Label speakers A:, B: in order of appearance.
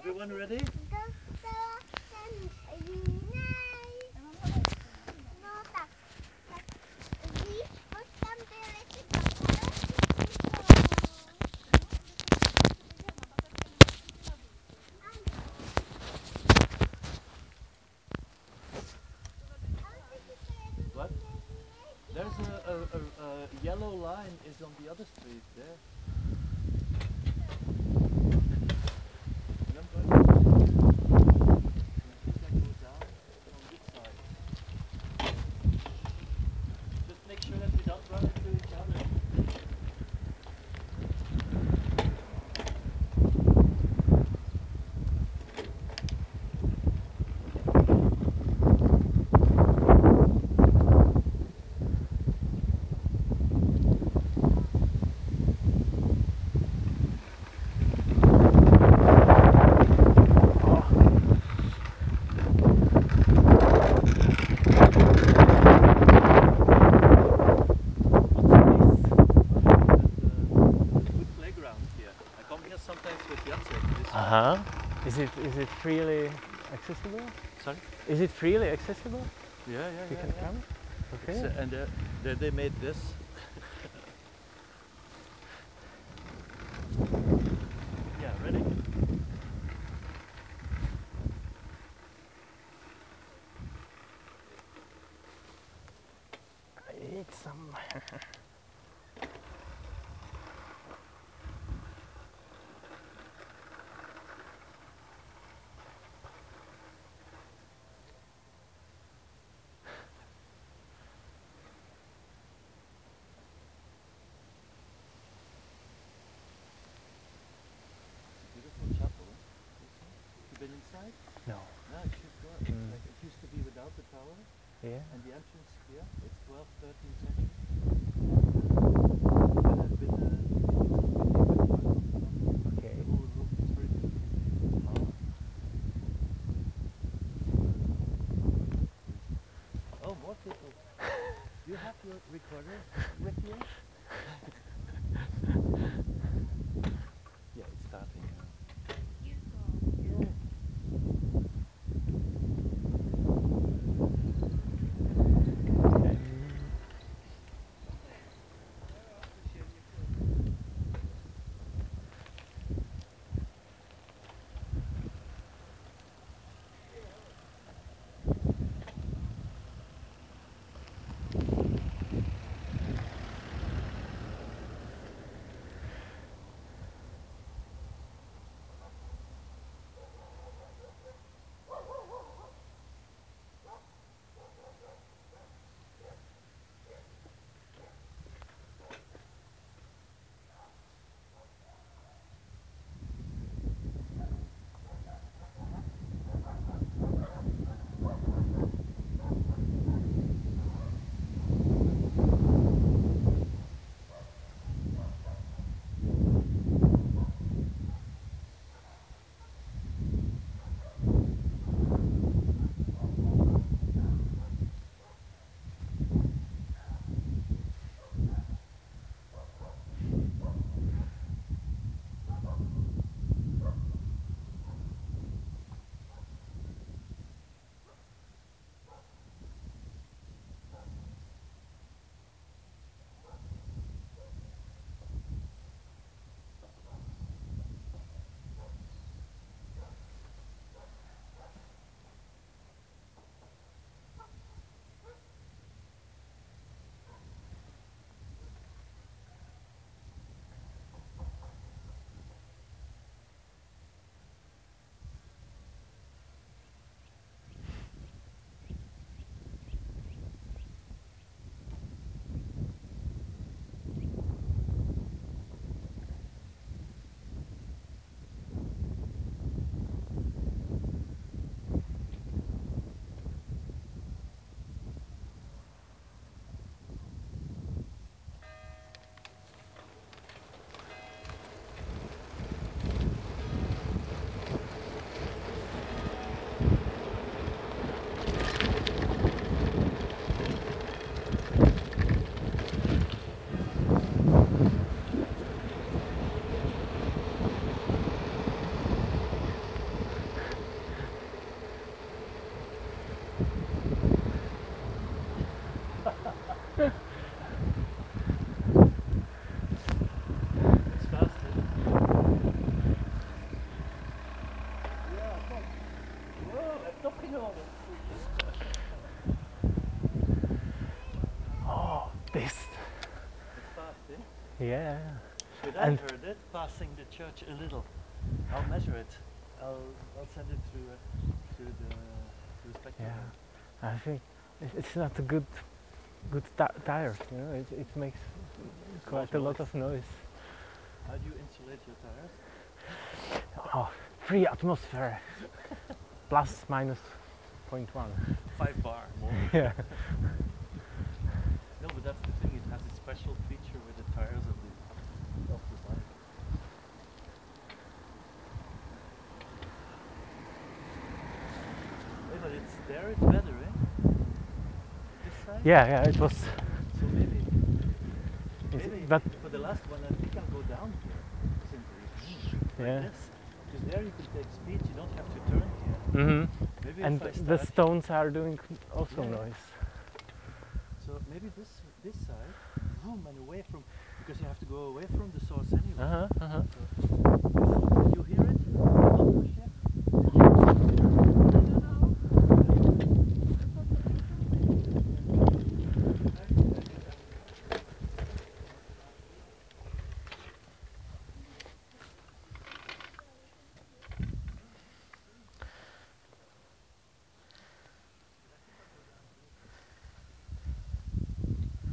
A: Everyone ready? What? There's a yellow line is on the other street there. Just make sure that we don't run into each other. Sometimes with Jacek.
B: Is it freely accessible?
A: Sorry?
B: Is it freely accessible?
A: Yeah.
B: You can come? Okay.
A: And they made this. Yeah, ready?
B: I eat some.
A: Beautiful chapel, huh? You been inside?
B: No.
A: No, it should go. Like it used to be without the tower.
B: Yeah.
A: And the entrance here, it's 12th, 13th century. Then I've been
B: Okay.
A: the whole roof is very beautiful. Oh, more people. You have your recorder with you? Yeah, it's starting now. Yeah.
B: Yeah.
A: But I
B: And-
A: heard it passing the church a little. I'll measure it. I'll send it through the spectrum.
B: Yeah. I think it's not a good tire. You know, it makes quite a lot
A: noise.
B: of noise.
A: How do you insulate your tires?
B: Oh, free atmosphere. Plus minus 0.1.
A: 5 bar more.
B: Yeah.
A: No, but that's the thing. It has a special feature with the tires of the bike. Hey, but it's there. It's better, eh? This side.
B: Yeah. It was.
A: So maybe
B: But
A: for the last one, we can go down here simply. Like
B: yeah.
A: this. Because there you can take speed. You don't have to turn here. Maybe
B: And
A: if I
B: the
A: start
B: stones are doing also
A: Yeah.
B: noise.
A: So maybe this side, boom, and away from, because you have to go away from the source anyway.
B: Uh huh.
A: So